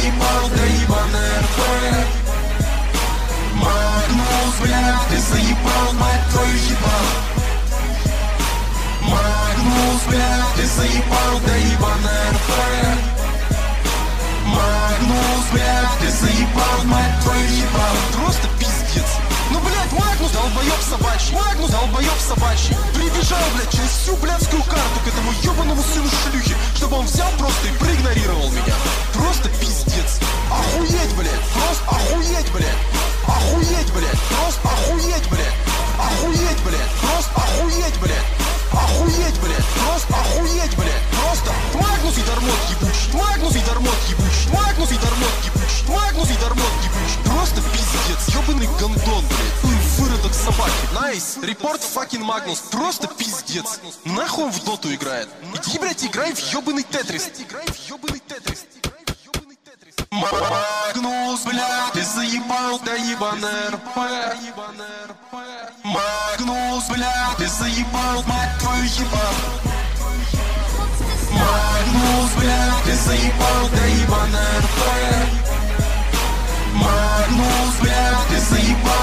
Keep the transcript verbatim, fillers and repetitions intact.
заебал, да ебаный эр пэ. Магнус, бля, ты заебал, мать твою ебал. Магнус, бля, ты заебал, да ебаный эр пэ. Магнус, бля, ты заебал, мать твою ебал. Просто пиздец. Ну, блядь, Магнус, долбоёб собачий. Магнус, долбоёб собачий. Прибежал, блядь, через всю блядскую карту к этому ёбаному сыну шлюхи, чтобы он взял просто и проигнорировал меня. Просто пиздец. Охуеть, блядь. Просто охуеть, блядь. Охуеть, блядь. Просто охуеть, блядь. Охуеть, блядь. Просто охуеть, блядь. Охуеть, блядь. Просто охуеть, блядь. Просто Магнус и Дармот ебучий. Магнус и Дармот ебучий. Магнус и Дармот ебучий. Магнус и Дармот ебучий. Просто пиздец. Ёбаный гондон, блядь. Ой, выродок собаки. Найс. Репорт факин Магнус. Просто пиздец. Нахуй он в доту играет. Иди, блядь, играй в ёбаный Тетрис. Играй в ёбаный Тетрис. Магнус, бля, ты заебал, да ебаный эр пэ. Магнус, бля, ты заебал, мать твою ебал. Магнус, бля, ты заебал, да ебаный эр пэ. Магнус, бля, ты заебал.